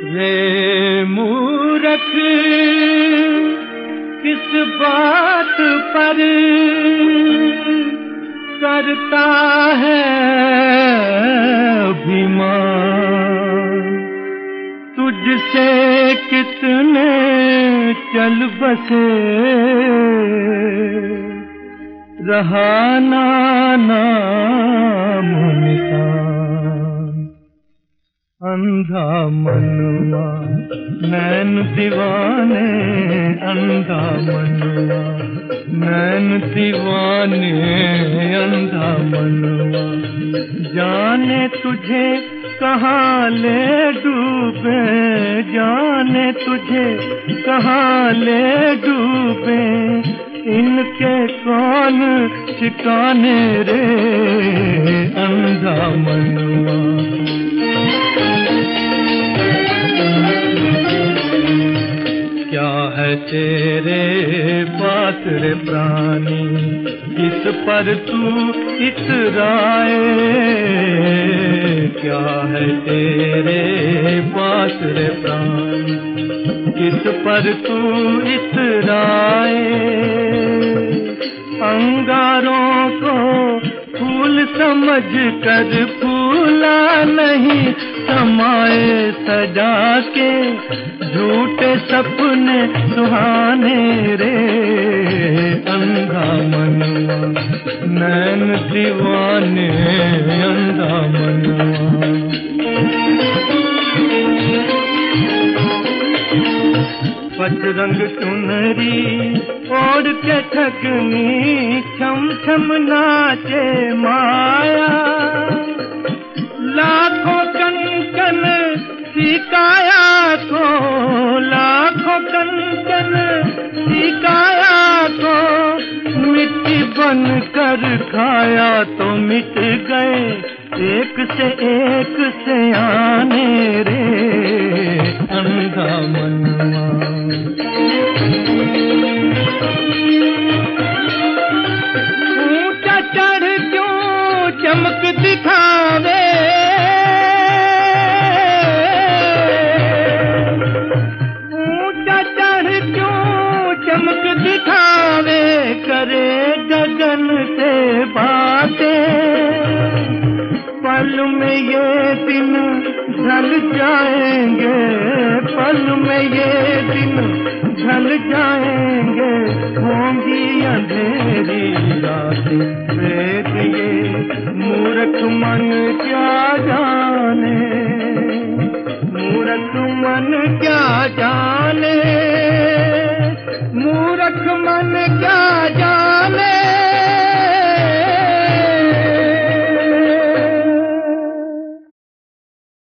रे मूरख किस बात पर करता है अभिमान, तुझसे कितने चल बसे रहा ना नाम निशान। अंधा मनवा नैन दीवाने, अंधा मनवा नैन दीवाने, अंधा मनवा जाने तुझे कहाँ ले डूबे, जाने तुझे कहाँ ले डूबे, इनके कौन ठिकाने रे अंधा मनवा। क्या है तेरे पास रे प्राणी, किस पर तू इतराए, क्या है तेरे पास रे प्राणी, किस पर तू इतराए। अंगारों को फूल समझ कर फूला नहीं, समाए सजा के झूठे सपने सुहाने रे अंधा मनवा नैन दीवाने, अंधा मनवा। पचरंग चुनरी ओढ़ के ठगनी, छम छम नाचे माया, लाखों कंकन सिकाया को, लाखों कंकन सिकाया को, मिट्टी बन कर खाया तो मिट गए एक से आने रे अंधा मनवा। ऊंचा चढ़ क्यों चमक दिखावे, ऊंचा चढ़ क्यों चमक दिखावे, करे गगन से बातें, पल में ये दिन ढल जाएंगे, पल में ये दिन ढल जाएंगे, होंगी अंधेरी रातें वेद ये मूर्ख मन क्या जाने, मूर्ख मन क्या जाने।